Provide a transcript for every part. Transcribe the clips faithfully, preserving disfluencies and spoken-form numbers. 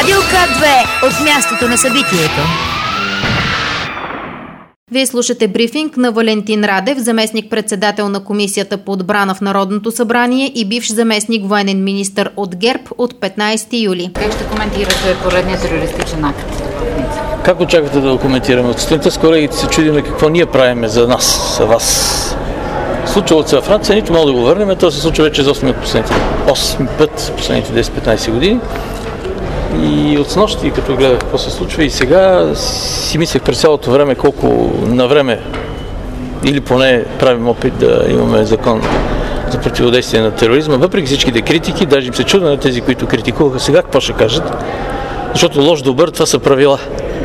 Радио К две от мястото на събитието. Вие слушате брифинг на Валентин Радев, заместник-председател на Комисията по отбрана в Народното събрание и бивш заместник военен министър от ГЕРБ от петнайсети юли. Как ще коментирате поредния терористичен акт? Как очаквате да го коментираме? От сутринта с колегите се чудиме какво ние правиме за нас, за вас. Случвало се във Франция, нито мога да го върнем, то се случва вече за осми от последните осем път, последните десет-петнайсет години. И от снощи, като гледах какво се случва и сега, си мислех през цялото време колко на време или поне правим опит да имаме закон за противодействие на тероризма, въпреки всичките критики, даже им се чуда на тези, които критикуваха сега, какво ще кажат, защото лош добър, това са правила.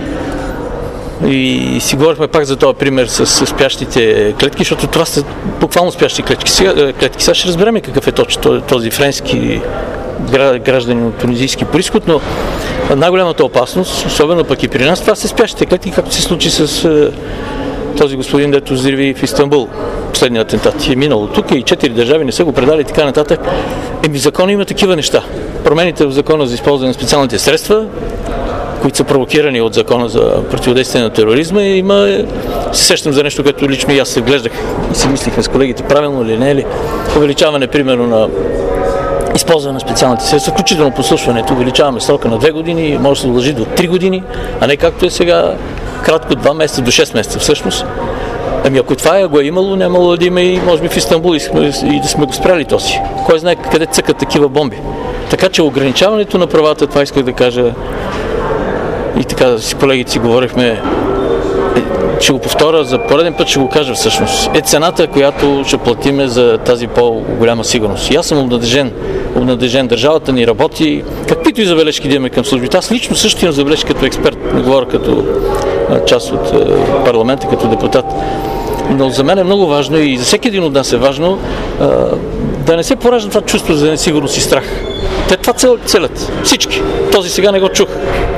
И си говорихме пак за този пример с, с спящите клетки, защото това са буквално спящи клетки. Сега, клетки. Сега ще разберем какъв е точно този френски гражданин от тунизийски произход, но най-голямата опасност, особено пък и при нас, това са спящите клетки, както се случи с е, този господин, дето взриви в Истанбул. Последният атентат е минало тук и четири държави не са го предали и така нататък. Еми в закона има такива неща. Промените в закона за използване на специалните средства, които са провокирани от закона за противодействие на тероризма, и има, се сещам за нещо, което лично и аз се вглеждах и си мислихме с колегите, правилно ли не е ли, увеличаване примерно на използване на специалните средства, включително послушването, увеличаваме срока на две години, може да се удължи до три години, а не както е сега, кратко два месеца до шест месеца всъщност. Ами ако това е, го е имало, нямало да има и може би в Истанбул и да сме го спряли този. Кой знае къде цъкат такива бомби. Така че ограничаването на правата, това исках да кажа, и така с колегите си говорихме, ще го повторя за пореден път, ще го кажа всъщност, е цената, която ще платиме за тази по-голяма сигурност. И аз съм обнадежен, обнадежен, държавата ни работи, каквито и забележки да имаме към службите. Аз лично също имам забележки като експерт, не говоря като част от парламента, като депутат. Но за мен е много важно и за всеки един от нас е важно да не се поражда това чувство за несигурност и страх. Те това целят. Всички. Този сега не го чух.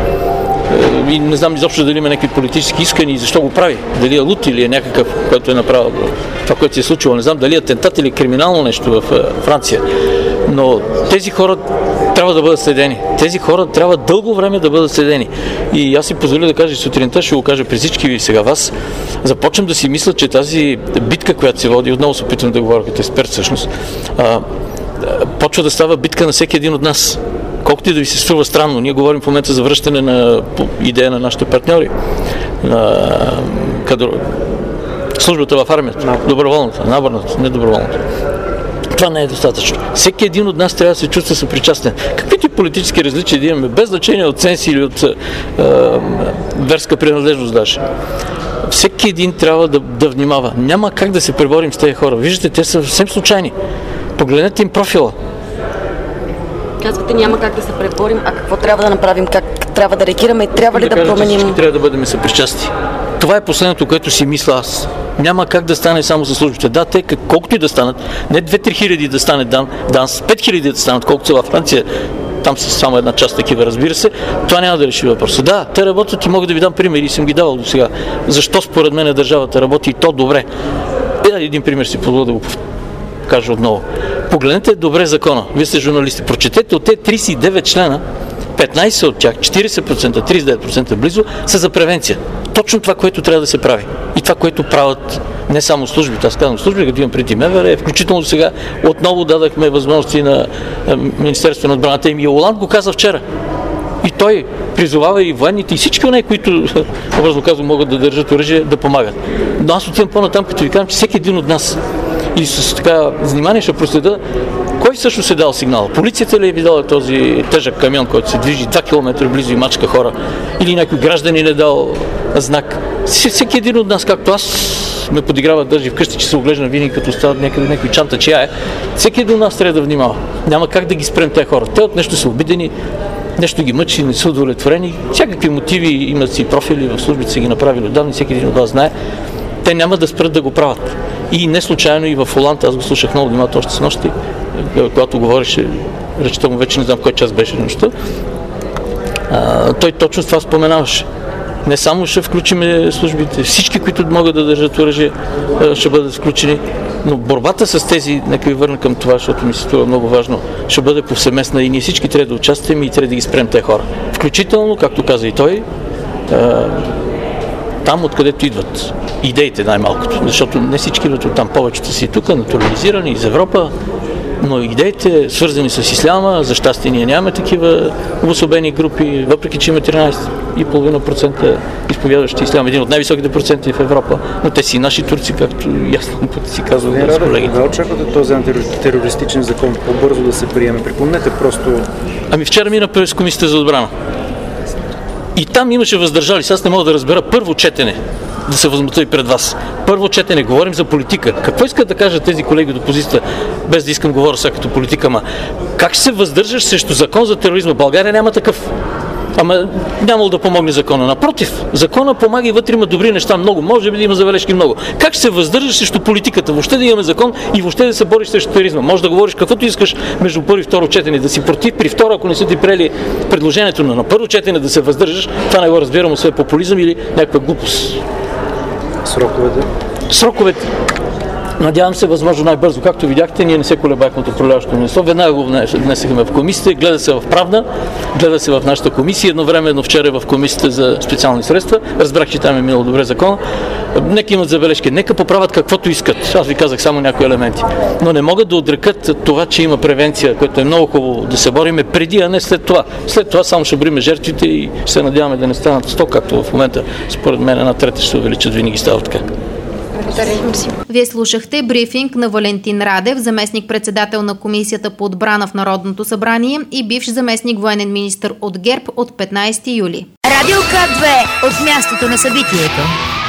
И не знам изобщо дали има някакви политически искани и защо го прави. Дали е лут или е някакъв, който е направил това, което се е случило. Не знам дали е атентат или криминално нещо в Франция. Но тези хора трябва да бъдат следени. Тези хора трябва дълго време да бъдат следени. И аз си позволя да кажа сутринта, ще го кажа при всички ви сега вас, започвам да си мисля, че тази битка, която се води, отново се опитвам да говоря като експерт всъщност, а, почва да става битка на всеки един от нас. Колкото и да ви се струва странно, ние говорим в момента за връщане на идея на нашите партньори, на кадро... службата в армията, доброволната, наборната, недоброволната. Това не е достатъчно. Всеки един от нас трябва да се чувства съпричастен. Каквито политически различия да имаме, без значение от сенс или от е, верска принадлежност даже. Всеки един трябва да, да внимава. Няма как да се преборим с тези хора. Виждате, те са съвсем случайни. Погледнете им профила. Казвате, няма как да се преборим, а какво трябва да направим, как трябва да реагираме и трябва ли да, да променим? Всички трябва да бъдем съпричастни. Това е последното, което си мисля аз. Няма как да стане само за службите. Да, те колкото и да станат, не две-три хиляди да стане дан, данс, пет хиляди да станат, колкото са във Франция, там са само една част такива, разбира се, това няма да реши въпроса. Да, те работят и мога да ви дам примери и съм ги давал до сега. Защо според мен държавата работи и то добре? Един пример си позволя да го кажа отново. Погледнете добре закона. Вие сте журналисти. Прочетете от тези трийсет и девет члена, петнайсет от тях, четирийсет процента, трийсет и девет процента близо, са за превенция. Точно това, което трябва да се прави. И това, което правят не само службите, аз казвам служби, като имам преди МВР, включително сега отново дадахме възможности на Министерството на отбраната. И Оланд го каза вчера. И той призовава и военните, и всички от нея, които, образно казвам, могат да държат оръжие, да помагат. Но аз отивам по-натам, като ви казвам, че всеки един от нас и с така внимание ще проследа кой всъщност е дал сигнал. Полицията ли е видала този тежък камион, който се движи два километра близо и мачка хора? Или някой гражданин е дал знак? Всеки един от нас, както аз ме подиграва държи вкъщи, че се оглеждам винаги като стават някъде някой чанта, чия е. Всеки един от нас трябва да внимава. Няма как да ги спрем тези хора. Те от нещо са обидени, нещо ги мъчи, не са удовлетворени. Всякакви мотиви, имат си профили в службите, са ги направили отдавна, всеки един от вас знае. Те няма да спрат да го правят. И не случайно и в Оланд, аз го слушах много внимателно още с нощи, когато говореше, речта му вече не знам кой час беше нощта, а, той точно това споменаваше. Не само ще включим службите, всички, които могат да държат оръжие, ще бъдат включени. Но борбата с тези, нека ви върна към това, защото ми се струва много важно, ще бъде повсеместна и ние всички трябва да участваме и трябва да ги спрем тези хора. Включително, както каза и той, там, откъдето идват идеите най-малкото, защото не всички идват от там, повечето си тук, натурализирани из Европа, но идеите, свързани с исляма, за щастие ние нямаме такива обособени групи, въпреки че има тринайсет и половина процента изповядващи ислям, един от най-високите проценти в Европа, но те си наши турци, както ясно пъти си казват с колегите. Да очаквате този антитерористичен закон по-бързо да се приеме? Припомнете просто... Ами вчера мина през Комисията за отбрана. И там имаше въздържали. Аз не мога да разбера първо четене, да се възмутя и пред вас. Първо четене, говорим за политика. Какво искат да кажат тези колеги от опозицията, без да искам говоря сега като политика, ама как ще се въздържаш срещу закон за тероризма? България няма такъв. Ама нямало да помогне закона. Напротив, закона помага и вътре има добри неща много. Може би да има забележки много. Как ще се въздържаш срещу политиката? Въобще да имаме закон и въобще да се бориш срещу тероризма. Може да говориш каквото искаш между първо и второ четене, да си против. При второ, ако не са ти приели предложението на, на първо четене да се въздържаш, това не го разбирам, освен популизъм или някаква глупост. Сроковете? Сроковете. Надявам се, възможно най-бързо. Както видяхте, ние не се колебахме от управляващото министерство. Веднага го внесехме в комисията, гледа се в правна, гледа се в нашата комисия. Едновременно вчера в комисията за специални средства. Разбрах, че там е минало добре закон. Нека имат забележки, нека поправят каквото искат. Аз ви казах само някои елементи. Но не могат да отрекат това, че има превенция, което е много хубаво да се бориме преди, а не след това. След това само ще бриме жертвите и ще се надяваме да не станат сто, както в момента, според мен, една трета ще се увеличат. Винаги става така. Вие слушахте брифинг на Валентин Радев, заместник-председател на Комисията по отбрана в Народното събрание и бивш заместник военен министър от ГЕРБ от петнайсети юли. Радио К две от мястото на събитието.